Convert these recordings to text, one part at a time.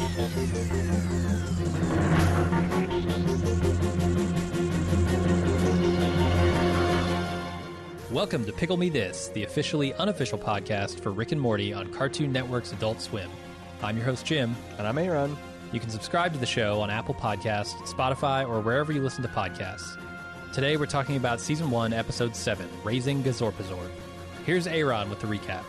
Welcome to Pickle Me This, the officially unofficial podcast for Rick and Morty on Cartoon Network's Adult Swim. I'm your host, Jim. And I'm Aaron. You can subscribe to the show on Apple Podcasts, Spotify, or wherever you listen to podcasts. Today we're talking about Season 1, Episode 7, Raising Gazorpazorp. Here's Aaron with the recap.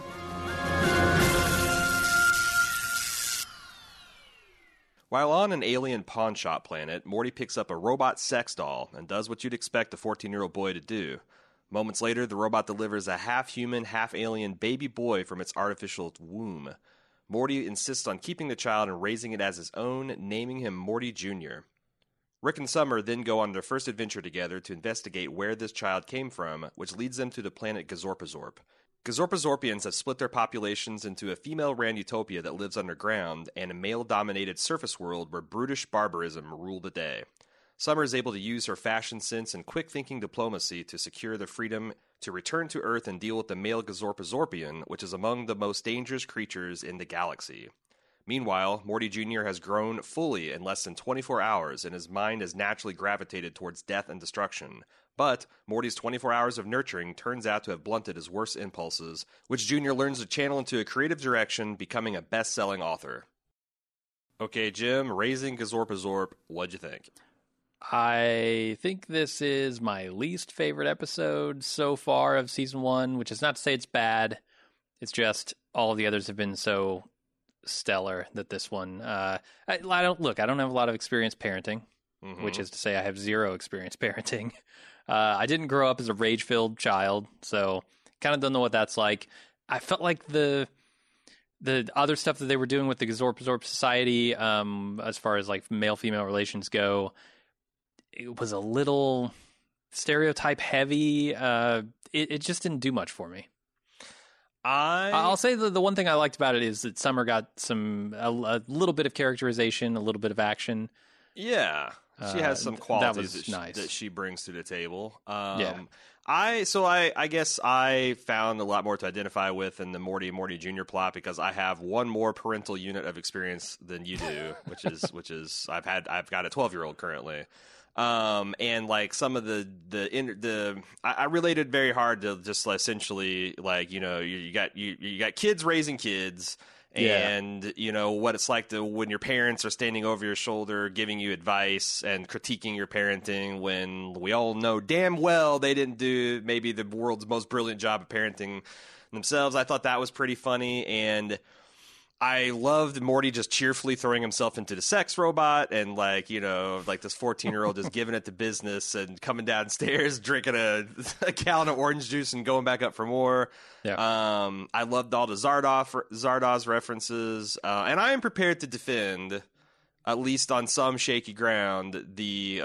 While on an alien pawnshop planet, Morty picks up a robot sex doll and does what you'd expect a 14-year-old boy to do. Moments later, the robot delivers a half-human, half-alien baby boy from its artificial womb. Morty insists on keeping the child and raising it as his own, naming him Morty Jr. Rick and Summer then go on their first adventure together to investigate where this child came from, which leads them to the planet Gazorpazorp. Gazorpazorpians have split their populations into a female-ran utopia that lives underground and a male-dominated surface world where brutish barbarism rule the day. Summer is able to use her fashion sense and quick-thinking diplomacy to secure the freedom to return to Earth and deal with the male Gazorpazorpian, which is among the most dangerous creatures in the galaxy. Meanwhile, Morty Jr. has grown fully in less than 24 hours, and his mind has naturally gravitated towards death and destruction. But Morty's 24 hours of nurturing turns out to have blunted his worst impulses, which Jr. learns to channel into a creative direction, becoming a best-selling author. Okay, Jim, Raising Gazorpazorp, what'd you think? I think this is my least favorite episode so far of Season 1, which is not to say it's bad. It's just all of the others have been so stellar that this one... I don't have a lot of experience parenting, which is to say I have zero experience parenting. I didn't grow up as a rage-filled child, so kind of don't know what that's like. I felt like the other stuff that they were doing with the Gazorpazorp Society, as far as like male-female relations go, it was a little stereotype heavy. It just didn't do much for me. I'll say the one thing I liked about it is that Summer got a little bit of characterization, a little bit of action. Yeah, she has some qualities that she brings to the table. Yeah. I guess I found a lot more to identify with in the Morty Jr. plot because I have one more parental unit of experience than you do, which is I've got a 12-year-old currently. And like some of I related very hard to just essentially like, you know, you got kids raising kids. And, you know, what it's like when your parents are standing over your shoulder, giving you advice and critiquing your parenting when we all know damn well they didn't do maybe the world's most brilliant job of parenting themselves. I thought that was pretty funny. And I loved Morty just cheerfully throwing himself into the sex robot and like, you know, like this 14-year-old just giving it to business and coming downstairs, drinking a gallon of orange juice and going back up for more. Yeah. I loved all the Zardoz references. And I am prepared to defend, at least on some shaky ground, the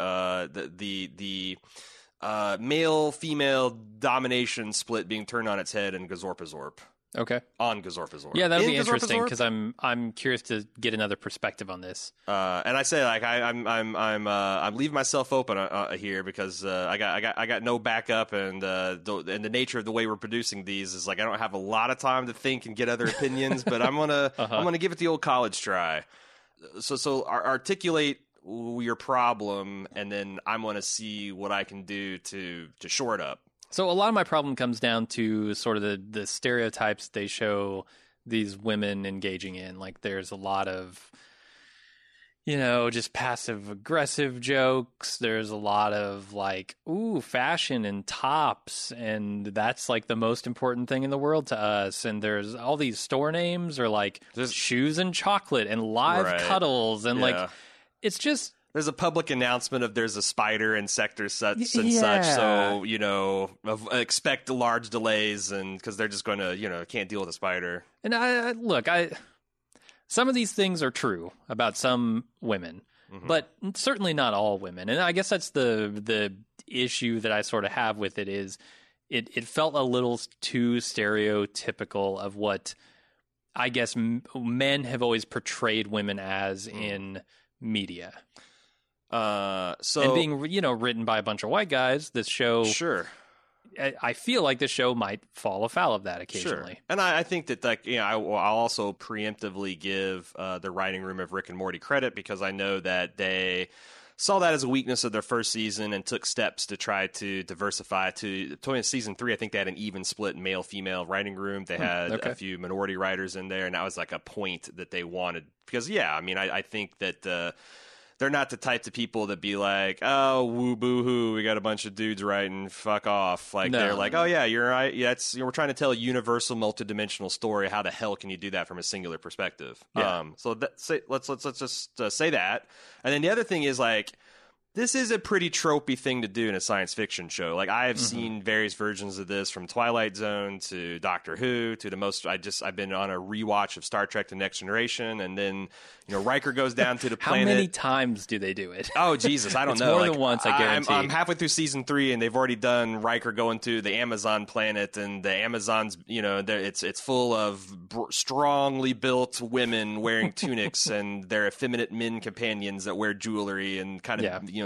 male-female domination split being turned on its head in Gazorpazorp. Okay. On Gazorpazorp. Yeah, that'll be interesting because I'm curious to get another perspective on this. And I say like I'm leaving myself open here because I got no backup and the nature of the way we're producing these is like I don't have a lot of time to think and get other opinions, but I'm gonna give it the old college try. So articulate your problem, and then I'm gonna see what I can do to shore it up. So a lot of my problem comes down to sort of the stereotypes they show these women engaging in. Like there's a lot of, you know, just passive aggressive jokes. There's a lot of like, ooh, fashion and tops. And that's like the most important thing in the world to us. And there's all these store names or like shoes and chocolate and live cuddles. And like, it's just, there's a public announcement of there's a spider in sector such and such, so, you know, expect large delays and because they're just going to, you know, can't deal with a spider. And some of these things are true about some women, but certainly not all women. And I guess that's the issue that I sort of have with it is it felt a little too stereotypical of what I guess men have always portrayed women as in media. And being, you know, written by a bunch of white guys, this show I feel like the show might fall afoul of that occasionally. Sure. And I think that, like, I'll also preemptively give the writing room of Rick and Morty credit, because I know that they saw that as a weakness of their first season and took steps to try to diversify. To season 3, I think they had an even split male-female writing room. They had a few minority writers in there, and that was like a point that they wanted. Because, I think that they're not the type of people that be like, oh, woo, boo-hoo, we got a bunch of dudes writing, fuck off. Like, they're like, oh, yeah, you're right. Yeah, we're trying to tell a universal, multidimensional story. How the hell can you do that from a singular perspective? Yeah. Let's just say that. And then the other thing is, like, this is a pretty tropey thing to do in a science fiction show. Like, I have seen various versions of this, from Twilight Zone to Doctor Who to the most. I've been on a rewatch of Star Trek: The Next Generation, and then Riker goes down to the planet. How many times do they do it? Oh Jesus, I don't it's know. More than once, I guarantee. I'm halfway through season 3, and they've already done Riker going to the Amazon planet, and the Amazons, it's full of strongly built women wearing tunics, and their effeminate men companions that wear jewelry and kind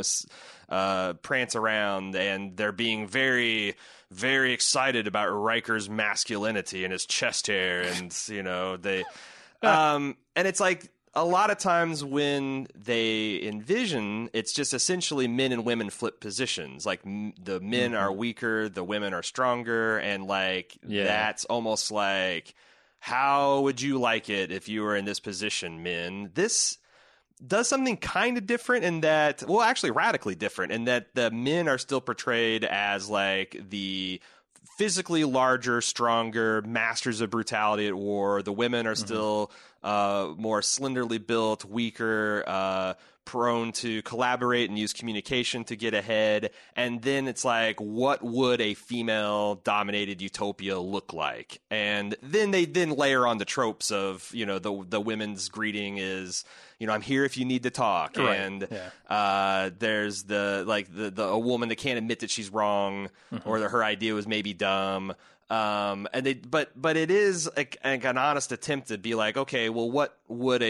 of prance around, and they're being very, very excited about Riker's masculinity and his chest hair, and they and it's like, a lot of times when they envision, it's just essentially men and women flip positions. Like, the men are weaker, the women are stronger, and like that's almost like, how would you like it if you were in this position, men? This does something kind of different in that, well, actually radically different, in that the men are still portrayed as like the physically larger, stronger masters of brutality at war. The women are still more slenderly built, weaker, prone to collaborate and use communication to get ahead. And then it's like, what would a female-dominated utopia look like? And then they layer on the tropes of, the women's greeting is, I'm here if you need to talk. Right. And there's a woman that can't admit that she's wrong, or that her idea was maybe dumb. But it is an honest attempt to be like, okay, well, what would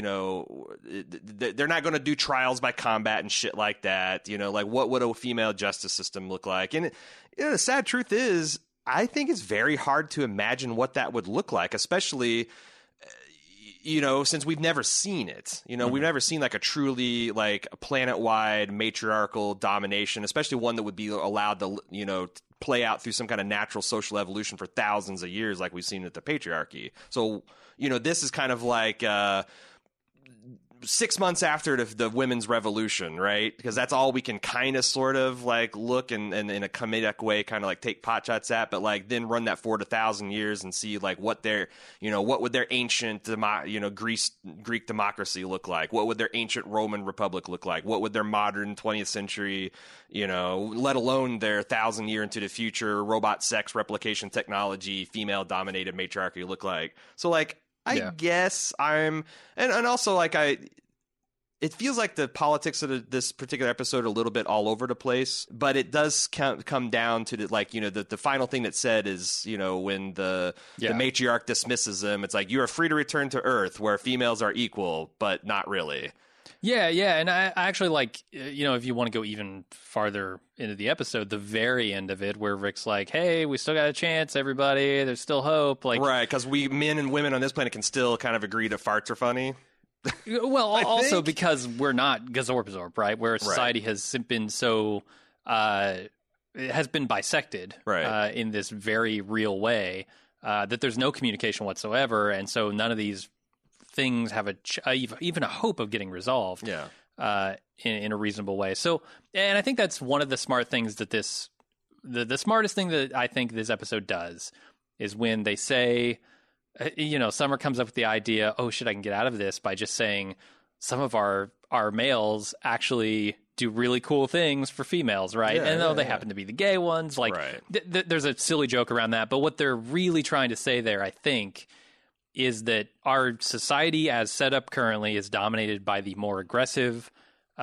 they're not going to do trials by combat and shit like that. Like, what would a female justice system look like? And the sad truth is, I think it's very hard to imagine what that would look like, especially, since we've never seen it. We've never seen like a truly like planet-wide matriarchal domination, especially one that would be allowed to, play out through some kind of natural social evolution for thousands of years, like we've seen with the patriarchy. So, this is kind of like 6 months after the women's revolution, right? Because that's all we can kind of sort of like look and in a comedic way kind of like take pot shots at, but like then run that forward 1,000 years and see like what what would their ancient Greek democracy look like? What would their ancient Roman Republic look like? What would their modern 20th century, let alone their 1,000-year into the future robot sex replication technology, female dominated matriarchy look like? So like, I guess and also like it feels like the politics of this particular episode are a little bit all over the place, but it does come down to the final thing that's said is, when the matriarch dismisses them, it's like, you are free to return to Earth where females are equal, but not really. Yeah, and I actually like, if you want to go even farther into the episode, the very end of it, where Rick's like, hey, we still got a chance, everybody, there's still hope. Like, right, because men and women on this planet can still kind of agree that farts are funny. Well, also because we're not Gazorb, right, where society has been so, it has been bisected in this very real way, that there's no communication whatsoever, and so none of these things have even a hope of getting resolved in a reasonable way. So, and I think that's one of the smart things that the smartest thing that I think this episode does is when they say, Summer comes up with the idea, oh shit, I can get out of this by just saying some of our males actually do really cool things for females, right? And they happen to be the gay ones. Like, there's a silly joke around that. But what they're really trying to say there, I think, is that our society as set up currently is dominated by the more aggressive,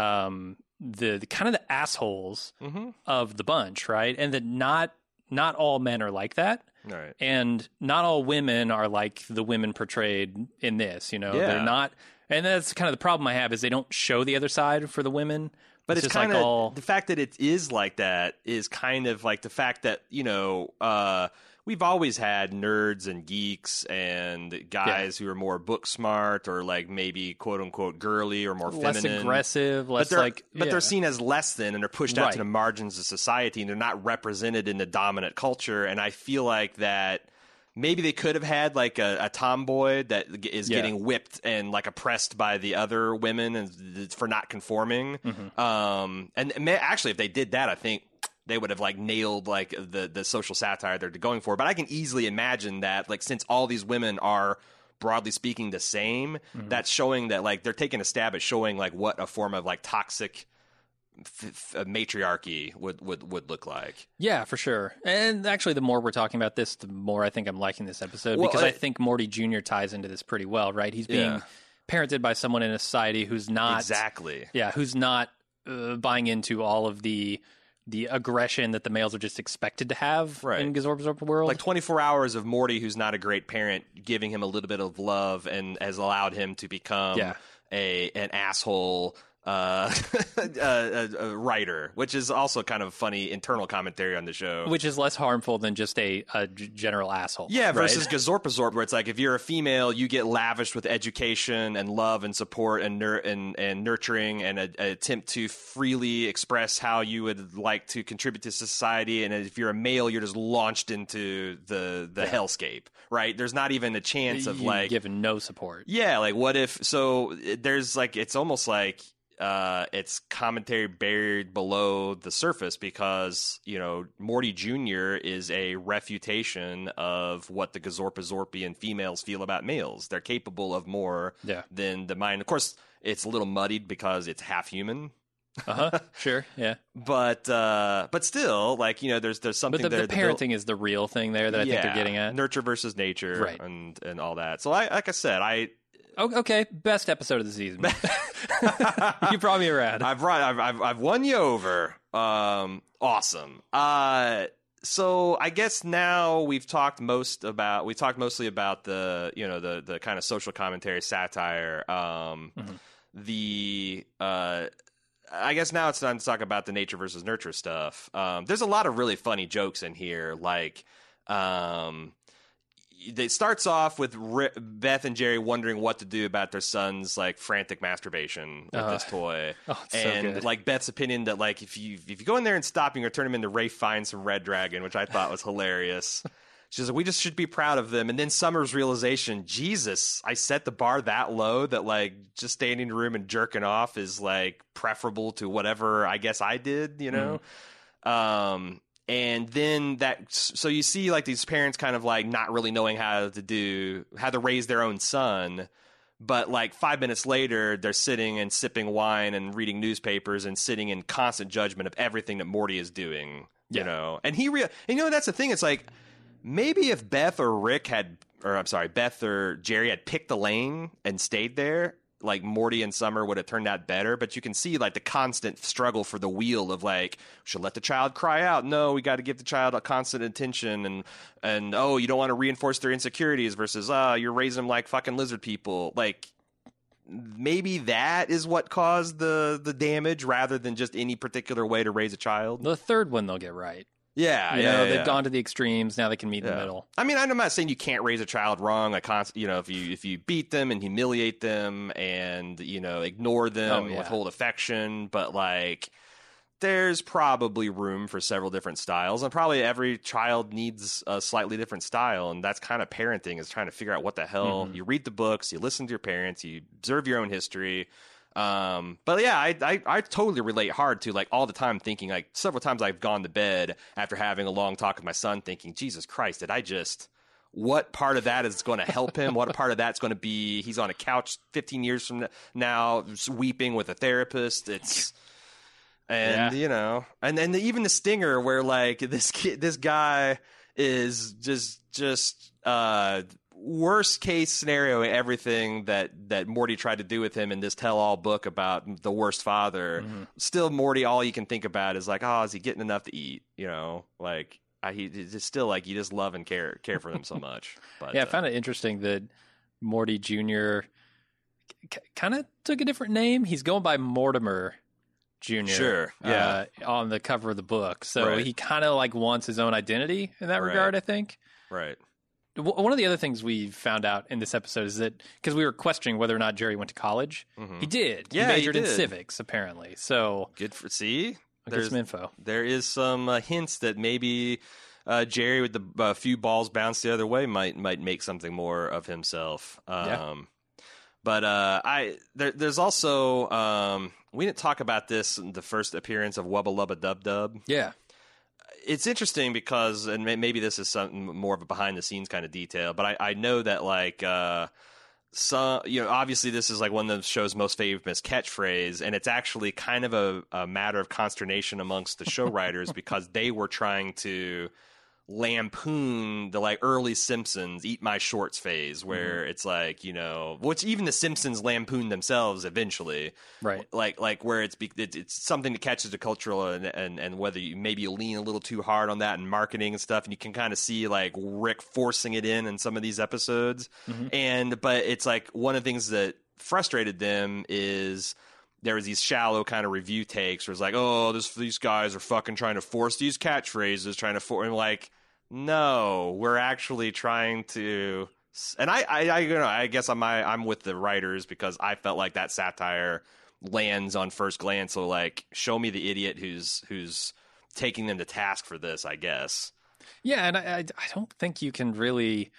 the kind of the assholes of the bunch, right? And that not all men are like that. Right. And not all women are like the women portrayed in this, They're not. And that's kind of the problem I have, is they don't show the other side for the women. But it's just kind like of all... the fact that it is like that is kind of like the fact that, we've always had nerds and geeks and guys who are more book smart or like maybe quote unquote girly or more less feminine. aggressive, less But they're seen as less than, and they're pushed out to Right. the margins of society, and they're not represented in the dominant culture. And I feel like that maybe they could have had like a tomboy that is getting whipped and like oppressed by the other women and for not conforming. Actually, if they did that, I think they would have like nailed like the social satire they're going for. But I can easily imagine that, like, since all these women are broadly speaking the same, that's showing that like they're taking a stab at showing like what a form of like toxic matriarchy would look like. Yeah, for sure. And actually, the more we're talking about this, the more I think I'm liking this episode, Well, because I think Morty Jr. ties into this pretty well, right? He's being parented by someone in a society who's not who's not buying into all of the aggression that the males are just expected to have in Gazorp world. Like 24 hours of Morty, who's not a great parent, giving him a little bit of love and has allowed him to become an asshole a writer, which is also kind of funny internal commentary on the show. Which is less harmful than just a general asshole. Yeah, versus Gazorpazorp, where it's like if you're a female, you get lavished with education and love and support and nurturing and an attempt to freely express how you would like to contribute to society. And if you're a male, you're just launched into the hellscape, right? There's not even a chance of like given no support. Yeah, like what if? So there's like it's almost like. It's commentary buried below the surface because, Morty Jr. is a refutation of what the Gazorpazorpian females feel about males. They're capable of more than the mind. Of course, it's a little muddied because it's half human. Sure, yeah. But still, like, there's something but there. The parenting is the real thing there that I think they're getting at. Nurture versus nature, right. and all that. So like I said, Okay, best episode of the season. You brought me around. I've won you over. Awesome. So I guess now we've talked mostly about the the kind of social commentary satire. I guess now it's time to talk about the nature versus nurture stuff. There's a lot of really funny jokes in here, like. It starts off with Beth and Jerry wondering what to do about their son's like frantic masturbation with this toy, and so like Beth's opinion that like if you go in there and stop him or turn him into Rafe Fiennes from Red Dragon, which I thought was hilarious. She's like, we just should be proud of them. And then Summer's realization, Jesus, I set the bar that low that like just staying in the room and jerking off is like preferable to whatever I guess I did, And then so you see like these parents kind of like not really knowing how to raise their own son. But like 5 minutes later, they're sitting and sipping wine and reading newspapers and sitting in constant judgment of everything that Morty is doing, and that's the thing. It's like maybe if Beth or Jerry had picked the lane and stayed there, like Morty and Summer would have turned out better. But you can see like the constant struggle for the wheel of like, should let the child cry out. No, we got to give the child a constant attention and oh, you don't want to reinforce their insecurities versus you're raising them like fucking lizard people. Like maybe that is what caused the damage rather than just any particular way to raise a child. The third one they'll get right. Yeah, they've gone to the extremes. Now they can meet in the middle. I mean, I'm not saying you can't raise a child wrong. If you beat them and humiliate them and ignore them, withhold affection, but like there's probably room for several different styles, and probably every child needs a slightly different style, and that's kind of parenting, is trying to figure out what the hell. You read the books, you listen to your parents, you observe your own history. But yeah, I totally relate hard to like all the time thinking like several times I've gone to bed after having a long talk with my son thinking, Jesus Christ, what part of that is going to help him? What part of that's going to be, he's on a couch 15 years from now, weeping with a therapist. And then even the stinger where like this guy is just worst case scenario, everything that Morty tried to do with him in this tell-all book about the worst father. Still, Morty, all you can think about is like, oh, is he getting enough to eat? Like he's still like, you just love and care for him so much. But I found it interesting that Morty Jr. kind of took a different name. He's going by Mortimer Jr. Sure, yeah. On the cover of the book. So Right. he kind of like wants his own identity in that Right. regard, I think. Right. One of the other things we found out in this episode is that because we were questioning whether or not Jerry went to college, he did. Yeah, he he majored in did. civics, apparently. So Good for see. I'll get some info. There is some hints that maybe Jerry, with the few balls bounced the other way, might make something more of himself. But there's also we didn't talk about this in the first appearance of Wubba Lubba Dub Dub. Yeah. It's interesting because, and maybe this is something more of a behind the scenes kind of detail, but I know that like some, obviously this is like one of the show's most famous catchphrase, and it's actually kind of a matter of consternation amongst the show writers because they were trying to lampoon the like early Simpsons eat my shorts phase where it's like, which even the Simpsons lampoon themselves eventually, Right. like where it's something that catches the cultural and whether you maybe lean a little too hard on that in marketing and stuff, and you can kind of see like Rick forcing it in some of these episodes. But it's like one of the things that frustrated them is there was these shallow kind of review takes where it's like, oh, these guys are fucking trying to force these catchphrases, and like, no, we're actually trying to. And I guess I'm with the writers because I felt like that satire lands on first glance. So like, show me the idiot who's taking them to task for this, I guess. Yeah, and I don't think you can really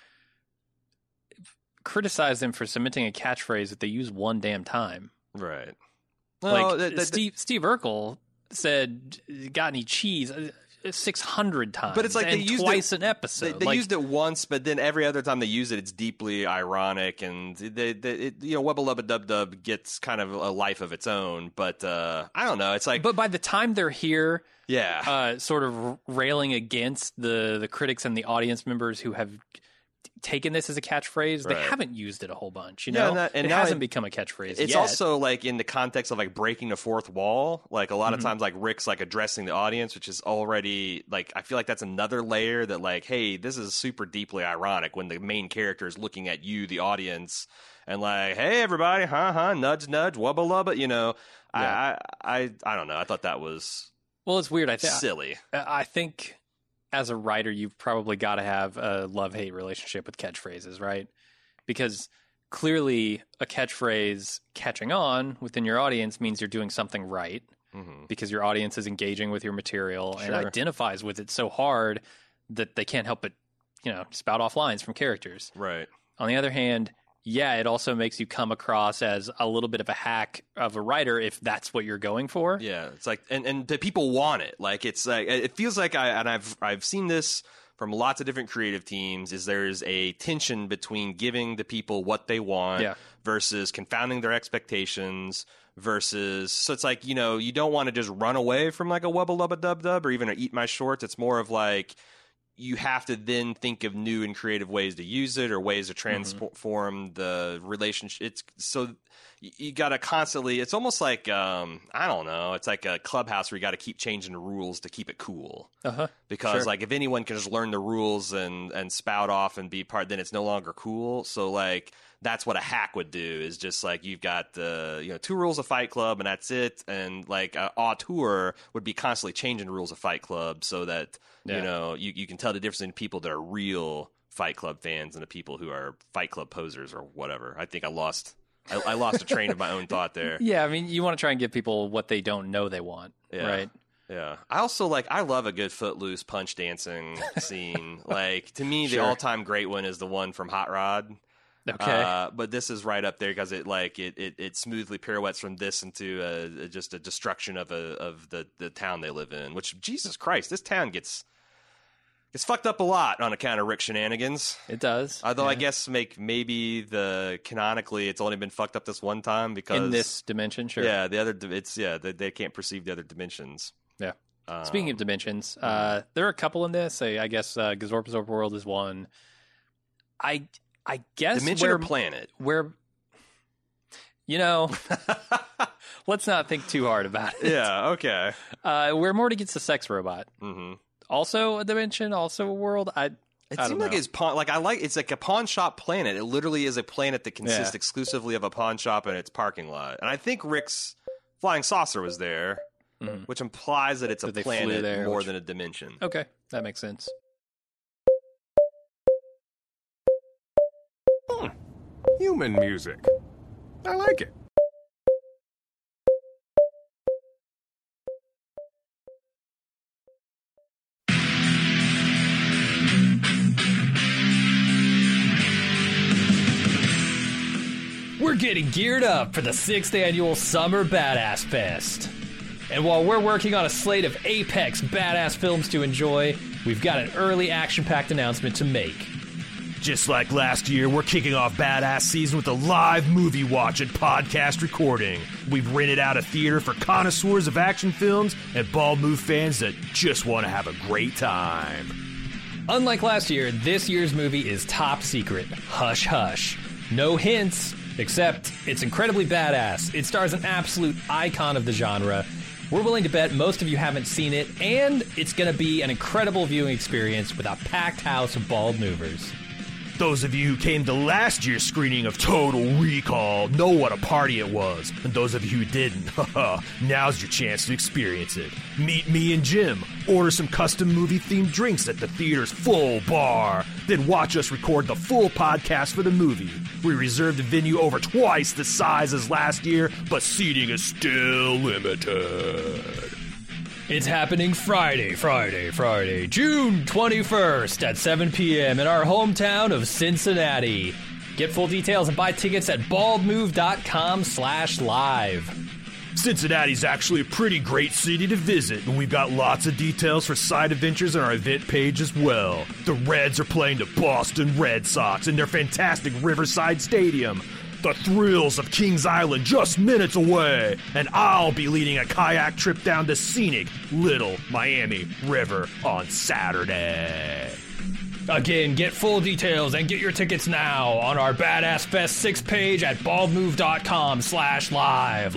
criticize them for cementing a catchphrase that they use one damn time. Right. Like Steve Urkel said, "Got any cheese?" 600 times, but it's like and they used twice an episode. They used it once, but then every other time they use it, it's deeply ironic, and Wubba Lubba Dub Dub gets kind of a life of its own. But I don't know. It's like, but by the time they're here, sort of railing against the critics and the audience members who have taken this as a catchphrase, they haven't used it a whole bunch. It hasn't become a catchphrase. It's yet. also like in the context of like breaking the fourth wall. Like a lot of times, like Rick's like addressing the audience, which is already like I feel like that's another layer that like, hey, this is super deeply ironic when the main character is looking at you, the audience, and like, hey, everybody, nudge, nudge, wubba lubba. I don't know. I thought that was it's weird. silly. I think. As a writer, you've probably got to have a love-hate relationship with catchphrases, right? Because clearly a catchphrase catching on within your audience means you're doing something right because your audience is engaging with your material and identifies with it so hard that they can't help but, spout off lines from characters. Right. On the other hand, it also makes you come across as a little bit of a hack of a writer if that's what you're going for. Yeah, it's like, and the people want it. Like it's like it feels like I've seen this from lots of different creative teams. Is there's a tension between giving the people what they want versus confounding their expectations. Versus, so it's like you don't want to just run away from like a Wubba Lubba Dub Dub or even a Eat My Shorts. It's more of like, you have to then think of new and creative ways to use it or ways to transform the relationship. It's so you got to constantly. It's almost like I don't know. It's like a clubhouse where you got to keep changing the rules to keep it cool. Because like if anyone can just learn the rules and spout off and be part, then it's no longer cool. So like that's what a hack would do. Is just like you've got the 2 rules of Fight Club and that's it. And like an auteur would be constantly changing the rules of Fight Club so that. You can tell the difference in people that are real Fight Club fans and the people who are Fight Club posers or whatever. I think I lost a train of my own thought there. Yeah, I mean, you want to try and give people what they don't know they want, right? Yeah. I also I love a good Footloose punch dancing scene. Like, to me, the all-time great one is the one from Hot Rod. Okay. But this is right up there because it smoothly pirouettes from this into just a destruction of the town they live in. Which, Jesus Christ, this town gets fucked up a lot on account of Rick shenanigans. It does. Although I guess maybe canonically it's only been fucked up this one time because in this dimension, sure. Yeah, they can't perceive the other dimensions. Yeah. Speaking of dimensions, there are a couple in this. I guess Gazorpa's Overworld is one. I guess dimension or planet where let's not think too hard about it. Yeah. Okay. Where Morty gets the sex robot. Also a dimension, also a world. It seems like it's like a pawn shop planet. It literally is a planet that consists exclusively of a pawn shop and its parking lot. And I think Rick's flying saucer was there. which implies that it's a That they flew planet there, more which- than a dimension. Okay, that makes sense. Human music. I like it. We're getting geared up for the 6th annual Summer Badass Fest. And while we're working on a slate of apex badass films to enjoy, we've got an early action-packed announcement to make. Just like last year, we're kicking off Badass Season with a live movie watch and podcast recording. We've rented out a theater for connoisseurs of action films and Bald Move fans that just want to have a great time. Unlike last year, this year's movie is top secret. Hush hush. No hints, except it's incredibly badass. It stars an absolute icon of the genre. We're willing to bet most of you haven't seen it, and it's going to be an incredible viewing experience with a packed house of Bald Movers. Those of you who came to last year's screening of Total Recall know what a party it was. And those of you who didn't, now's your chance to experience it. Meet me and Jim, order some custom movie-themed drinks at the theater's full bar, then watch us record the full podcast for the movie. We reserved the venue over twice the size as last year, but seating is still limited. It's happening Friday, June 21st at 7 p.m. in our hometown of Cincinnati. Get full details and buy tickets at baldmove.com/live. Cincinnati's actually a pretty great city to visit, and we've got lots of details for side adventures on our event page as well. The Reds are playing the Boston Red Sox in their fantastic Riverside Stadium. The thrills of Kings Island just minutes away, and I'll be leading a kayak trip down the scenic Little Miami River on Saturday. Again, get full details and get your tickets now on our Badass Fest 6 page at baldmove.com/live.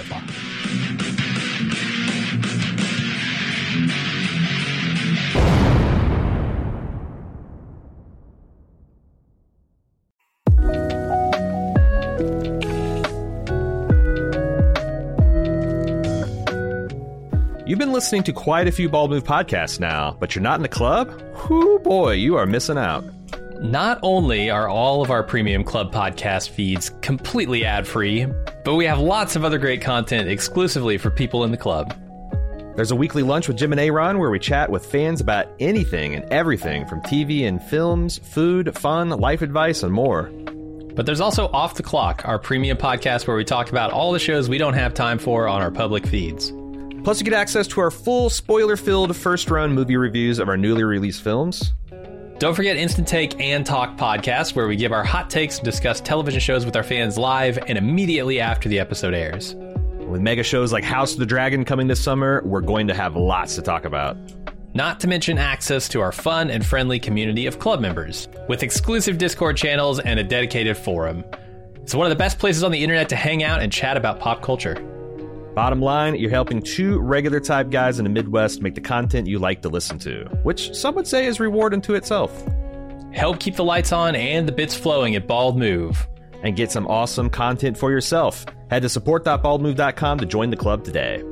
You've been listening to quite a few Bald Move podcasts now, but you're not in the club? Whoo boy, you are missing out. Not only are all of our premium club podcast feeds completely ad-free, but we have lots of other great content exclusively for people in the club. There's a weekly lunch with Jim and Aaron where we chat with fans about anything and everything from TV and films, food, fun, life advice, and more. But there's also Off the Clock, our premium podcast where we talk about all the shows we don't have time for on our public feeds. Plus, you get access to our full spoiler-filled first-round movie reviews of our newly released films. Don't forget Instant Take and Talk podcasts, where we give our hot takes and discuss television shows with our fans live and immediately after the episode airs. With mega shows like House of the Dragon coming this summer, we're going to have lots to talk about. Not to mention access to our fun and friendly community of club members, with exclusive Discord channels and a dedicated forum. It's one of the best places on the internet to hang out and chat about pop culture. Bottom line, you're helping two regular type guys in the Midwest make the content you like to listen to, which some would say is reward unto itself. Help keep the lights on and the bits flowing at Bald Move. And get some awesome content for yourself. Head to support.baldmove.com to join the club today.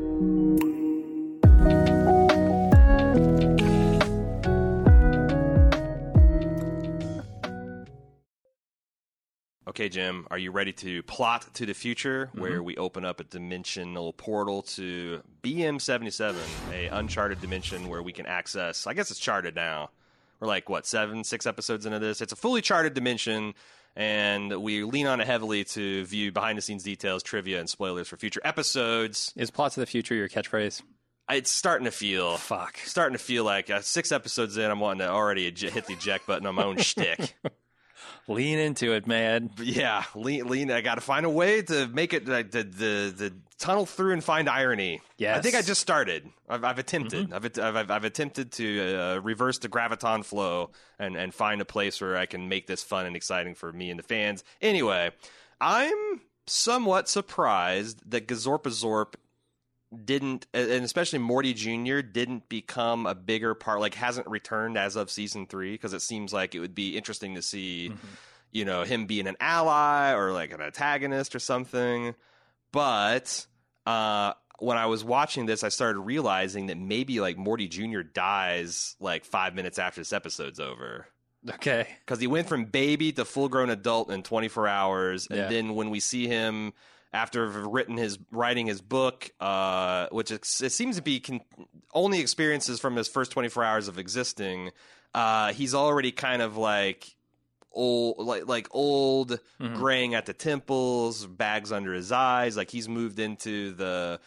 Okay, Jim, are you ready to plot to the future where we open up a dimensional portal to BM77, a uncharted dimension where we can access, I guess it's charted now. We're like, what, 6 episodes into this? It's a fully charted dimension, and we lean on it heavily to view behind-the-scenes details, trivia, and spoilers for future episodes. Is Plot to the Future your catchphrase? It's starting to feel... Fuck. Starting to feel like 6 episodes in, I'm wanting to already hit the eject button on my own shtick. Lean into it, man. Yeah, lean. I got to find a way to make it the tunnel through and find irony. Yes. I think I just started. I've attempted. I've attempted to reverse the graviton flow and find a place where I can make this fun and exciting for me and the fans. Anyway, I'm somewhat surprised that Gazorpazorp didn't, and especially Morty Jr. didn't become a bigger part, like hasn't returned as of season 3, because it seems like it would be interesting to see, you know, him being an ally or like an antagonist or something. But when I was watching this, I started realizing that maybe like Morty Jr. dies like 5 minutes after this episode's over. Okay. Because he went from baby to full-grown adult in 24 hours, and then when we see him after writing his book, which it seems to be only experiences from his first 24 hours of existing, he's already kind of like old, like old, graying at the temples, bags under his eyes, like he's moved into the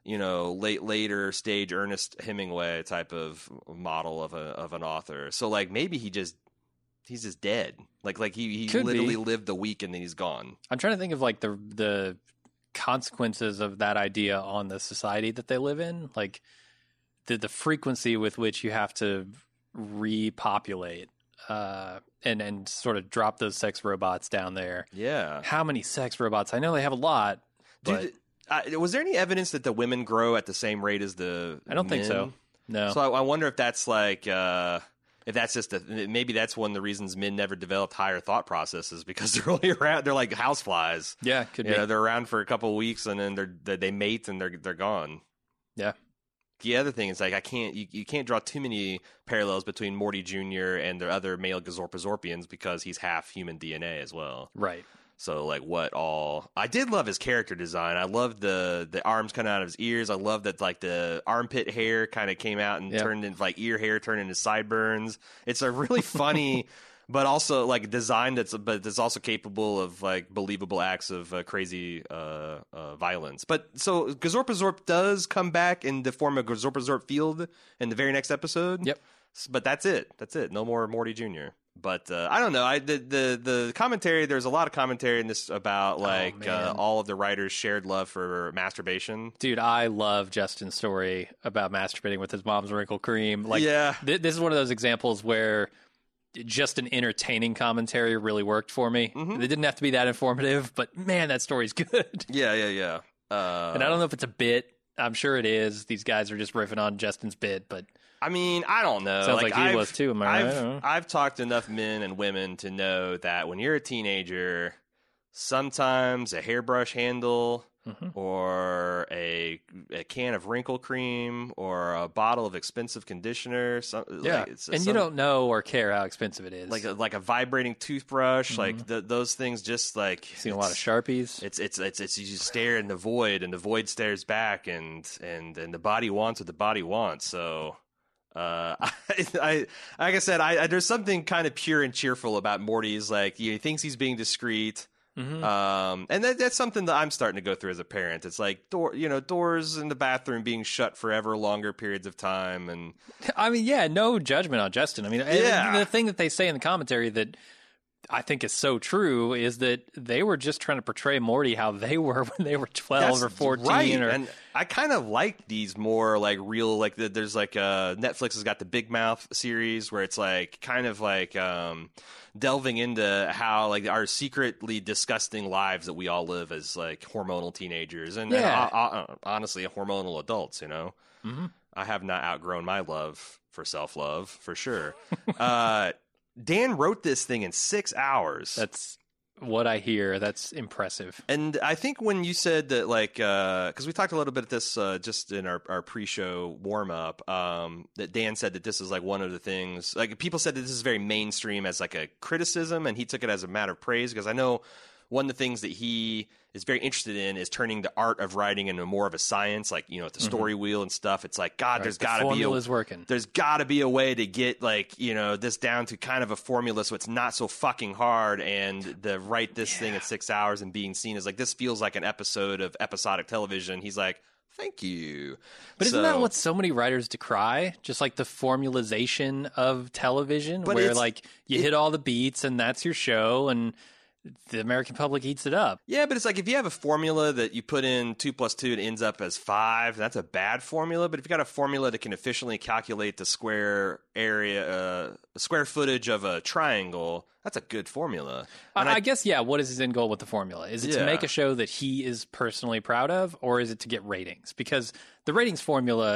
later stage Ernest Hemingway type of model of an author. So like maybe he's just dead. Like he literally lived a week and then he's gone. I'm trying to think of like the consequences of that idea on the society that they live in, like the frequency with which you have to repopulate and sort of drop those sex robots down there. Yeah. How many sex robots? I know they have a lot. But was there any evidence that the women grow at the same rate as the I don't think so. No. So I wonder if that's like if that's just maybe that's one of the reasons men never developed higher thought processes, because they're only around. They're like houseflies. Yeah, could be. They're around for a couple of weeks and then they mate and they're gone. Yeah. The other thing is like you can't draw too many parallels between Morty Jr. and the other male Gazorpazorpians because he's half human DNA as well. Right. So like I did love his character design. I loved the arms coming out of his ears. I loved that like the armpit hair kind of came out and turned into like ear hair turned into sideburns. It's a really funny but also like design that's also capable of like believable acts of crazy violence. But so Gazorpazorp does come back in the form of Gazorpazorp Field in the very next episode. Yep. But that's it. No more Morty Jr. But I don't know. The commentary. There's a lot of commentary in this about like all of the writers' shared love for masturbation. Dude, I love Justin's story about masturbating with his mom's wrinkle cream. Like, this is one of those examples where just an entertaining commentary really worked for me. It didn't have to be that informative, but man, that story's good. Yeah. And I don't know if it's a bit. I'm sure it is. These guys are just riffing on Justin's bit, but I mean, I don't know. Sounds like he was too. Am I right? I've talked to enough men and women to know that when you're a teenager, sometimes a hairbrush handle or a can of wrinkle cream or a bottle of expensive conditioner. You don't know or care how expensive it is. Like a vibrating toothbrush, like those things. Just like seen a lot of Sharpies. It's you stare in the void and the void stares back, and the body wants what the body wants. So. Like I said, there's something kind of pure and cheerful about Morty's. Like he thinks he's being discreet, and that's something that I'm starting to go through as a parent. It's like doors in the bathroom being shut forever longer periods of time, and I mean, no judgment on Justin. I mean, the thing that they say in the commentary that I think is so true is that they were just trying to portray Morty how they were when they were 12 or 14. Right. And I kind of like these more like real, like there's like Netflix has got the Big Mouth series where it's like kind of like delving into how like our secretly disgusting lives that we all live as like hormonal teenagers and honestly hormonal adults, I have not outgrown my love for self-love for sure. Dan wrote this thing in 6 hours. That's what I hear. That's impressive. And I think when you said that, like, because we talked a little bit of this just in our pre-show warm-up, that Dan said that this is like one of the things, like people said that this is very mainstream as like a criticism, and he took it as a matter of praise, because I know one of the things that he is very interested in is turning the art of writing into more of a science, like, the story wheel and stuff. It's like, God, there's got to be a way to get like, this down to kind of a formula so it's not so fucking hard, and to write this thing in 6 hours and being seen as like, this feels like an episode of episodic television. He's like, thank you. But isn't that what so many writers decry? Just like the formalization of television, where like you hit all the beats and that's your show, and the American public eats it up. Yeah, but it's like if you have a formula that you put in 2 + 2, it ends up as 5. That's a bad formula. But if you got a formula that can efficiently calculate the square footage of a triangle, that's a good formula. I guess, what is his end goal with the formula? Is it to make a show that he is personally proud of, or is it to get ratings? Because the ratings formula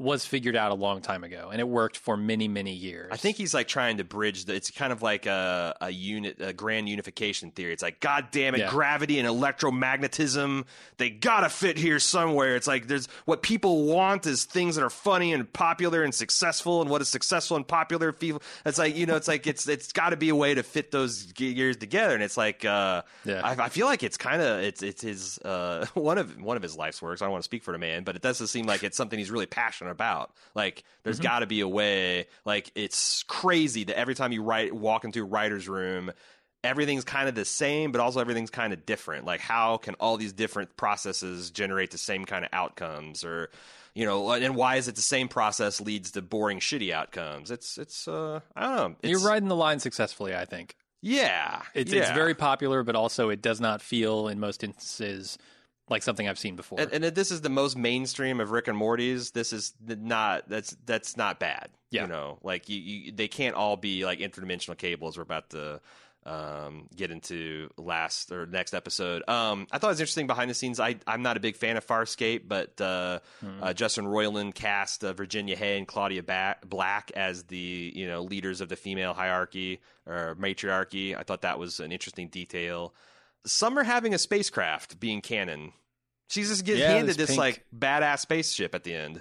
was figured out a long time ago, and it worked for many, many years. I think he's like trying to bridge it's kind of like a grand unification theory. It's like, God damn it, gravity and electromagnetism, they gotta fit here somewhere. It's like there's what people want is things that are funny and popular and successful, and what is successful and popular people. It's like, it's got to be a way to fit those gears together. And it's like, I feel like it's kind of it's his one of his life's works. I don't want to speak for the man, but it doesn't seem like it's something he's really passionate about. Like there's got to be a way. Like it's crazy that every time you walk into a writer's room, everything's kind of the same, but also everything's kind of different. Like how can all these different processes generate the same kind of outcomes? Or and why is it the same process leads to boring, shitty outcomes? It's I don't know. You're riding the line successfully, I think. Yeah. It's very popular, but also it does not feel in most instances like something I've seen before. And this is the most mainstream of Rick and Morty's. This is not that's not bad. Yeah. Like they can't all be like interdimensional cables. We're about to get into next episode. I thought it was interesting behind the scenes. I'm not a big fan of Farscape, but Justin Roiland cast Virginia Hay and Claudia Black as the leaders of the female hierarchy or matriarchy. I thought that was an interesting detail. Summer having a spacecraft being canon. She's just handed this like badass spaceship at the end.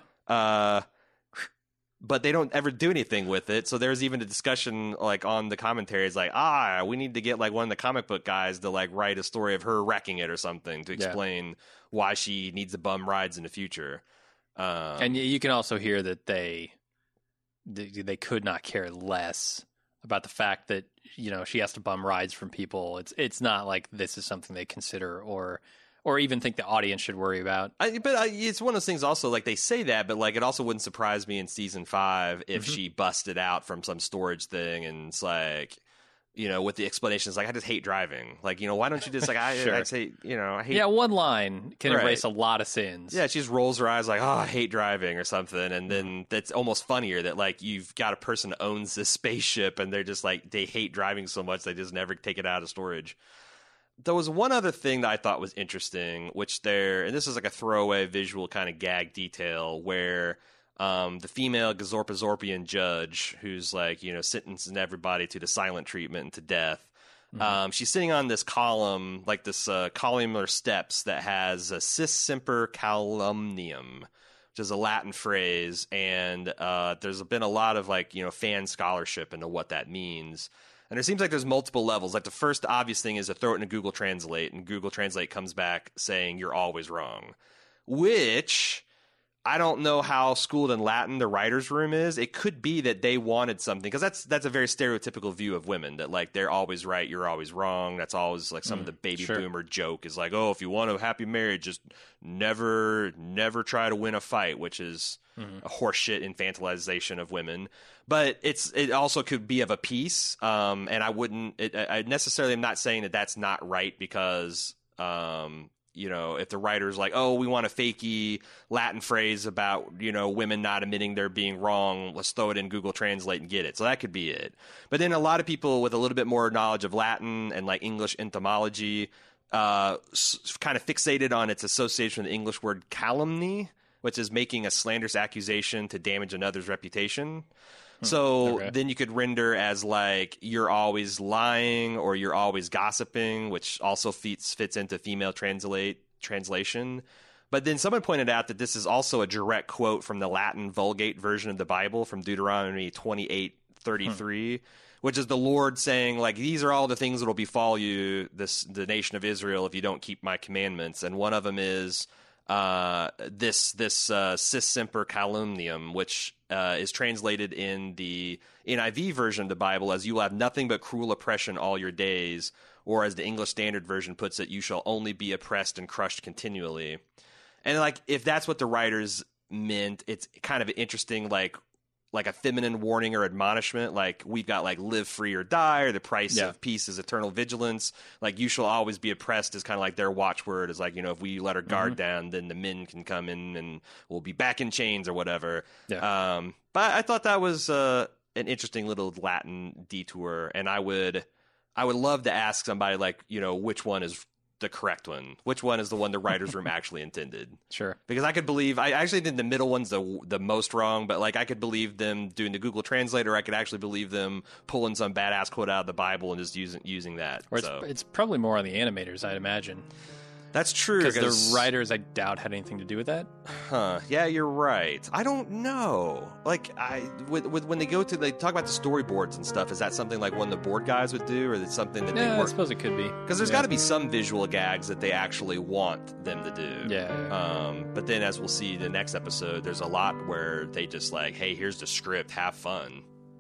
But they don't ever do anything with it. So there's even a discussion like on the commentary. It's like, we need to get like one of the comic book guys to like write a story of her wrecking it or something to explain why she needs to bum rides in the future. And you can also hear that they could not care less about the fact that she has to bum rides from people. It's not like this is something they consider or even think the audience should worry about. It's one of those things also, like they say that, but like it also wouldn't surprise me in season 5 if she busted out from some storage thing and it's like, with the explanations, like, I just hate driving. Like, why don't you just like, I say, I hate. Yeah, one line can erase a lot of sins. Yeah, she just rolls her eyes like, I hate driving or something. And then that's almost funnier that like you've got a person who owns this spaceship and they're just like, they hate driving so much they just never take it out of storage. There was one other thing that I thought was interesting, and this is like a throwaway visual kind of gag detail where the female Gazorpazorpian judge, who's like, sentencing everybody to the silent treatment and to death, she's sitting on this column, like this columnar steps that has a sis semper calumnium, which is a Latin phrase, and there's been a lot of like, fan scholarship into what that means. And it seems like there's multiple levels. Like the first obvious thing is to throw it into Google Translate, and Google Translate comes back saying you're always wrong, which I don't know how schooled in Latin the writer's room is. It could be that they wanted something, because that's a very stereotypical view of women, that like they're always right, you're always wrong. That's always like some of the baby boomer joke is like, oh, if you want a happy marriage, just never try to win a fight, which is a horseshit infantilization of women. But it also could be of a piece, and I necessarily am not saying that that's not right because if the writer's like, oh, we want a fakey Latin phrase about, women not admitting they're being wrong, let's throw it in Google Translate and get it. So that could be it. But then a lot of people with a little bit more knowledge of Latin and like English entomology kind of fixated on its association with the English word calumny, which is making a slanderous accusation to damage another's reputation. So then you could render as like you're always lying or you're always gossiping, which also fits into female translation. But then someone pointed out that this is also a direct quote from the Latin Vulgate version of the Bible from Deuteronomy 28:33, which is the Lord saying like, these are all the things that will befall you, the nation of Israel, if you don't keep my commandments. And one of them is this sis semper calumnium, which is translated in the NIV version of the Bible as, you will have nothing but cruel oppression all your days, or as the English Standard Version puts it, you shall only be oppressed and crushed continually. And like, if that's what the writers meant, it's kind of interesting, like a feminine warning or admonishment. Like, we've got like live free or die, or the price of peace is eternal vigilance. Like, you shall always be oppressed is kind of like their watchword, is like, if we let our guard down, then the men can come in and we'll be back in chains or whatever. But I thought that was an interesting little Latin detour, and I would love to ask somebody like, which one is the correct one. Which one is the one the writer's room actually intended? Sure. Because I could believe, I actually think the middle one's the most wrong, but like I could believe them doing the Google Translate, or I could actually believe them pulling some badass quote out of the Bible and just using that. Or so. it's probably more on the animators, I'd imagine. That's true. Because the writers, I doubt, had anything to do with that. Huh. Yeah, you're right. I don't know. Like, when they talk about the storyboards and stuff, is that something like one of the board guys would do, or is it something that they Yeah, work? I suppose it could be. Because there's got to be some visual gags that they actually want them to do. Yeah. But then, as we'll see in the next episode, there's a lot where they just like, hey, here's the script, have fun.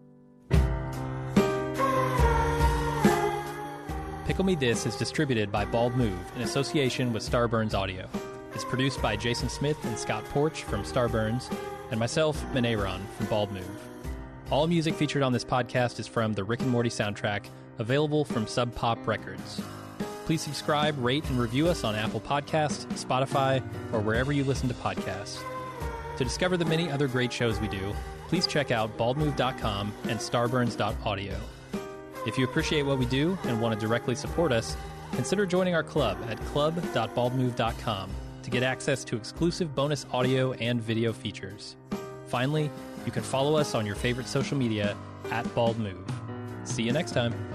Pickle Me This is distributed by Bald Move in association with Starburns Audio. It's produced by Jason Smith and Scott Porch from Starburns, and myself, Manayron, from Bald Move. All music featured on this podcast is from the Rick and Morty soundtrack, available from Sub Pop Records. Please subscribe, rate, and review us on Apple Podcasts, Spotify, or wherever you listen to podcasts. To discover the many other great shows we do, please check out baldmove.com and starburns.audio. If you appreciate what we do and want to directly support us, consider joining our club at club.baldmove.com to get access to exclusive bonus audio and video features. Finally, you can follow us on your favorite social media at Bald Move. See you next time.